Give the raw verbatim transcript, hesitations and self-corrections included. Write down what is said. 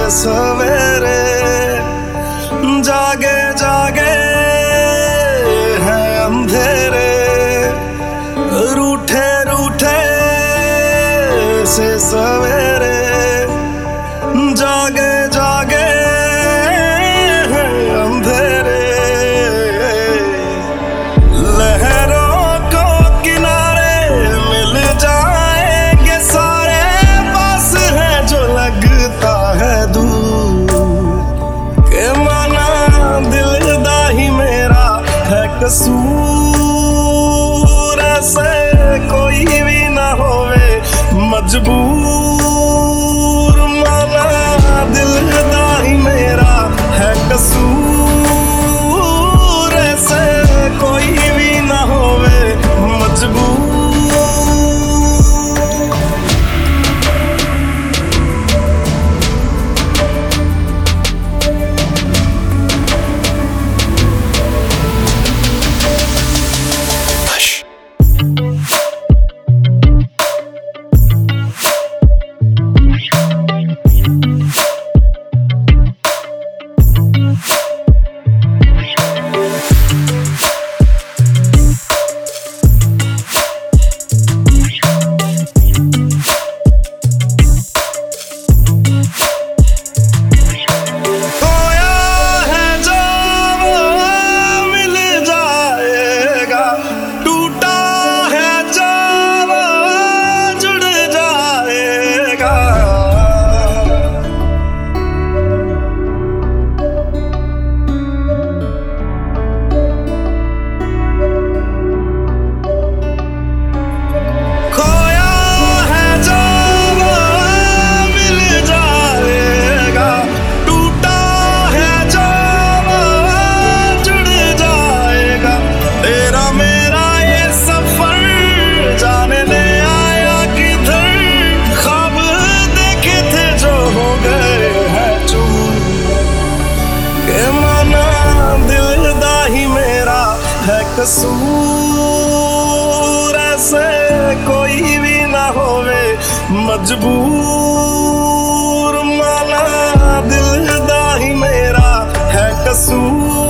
सवेरे जागे जागे हैं अंधेरे, रूठे रूठे से सवेरे जागे जागे हैं अंधेरे। लहरों को किनारे मिल जाएंगे सारे, पास है जो लगता है दूर। के माना दिल दा ही मेरा है कसूर, ऐसे कोई भी ना होवे मजबूर। माना दिल दा ही मेरा है कसूर, ऐसे कोई भी ना होवे मजबूर। कसूर ऐसे कोई भी ना होवे मजबूर। माना दिल दा ही मेरा है कसूर।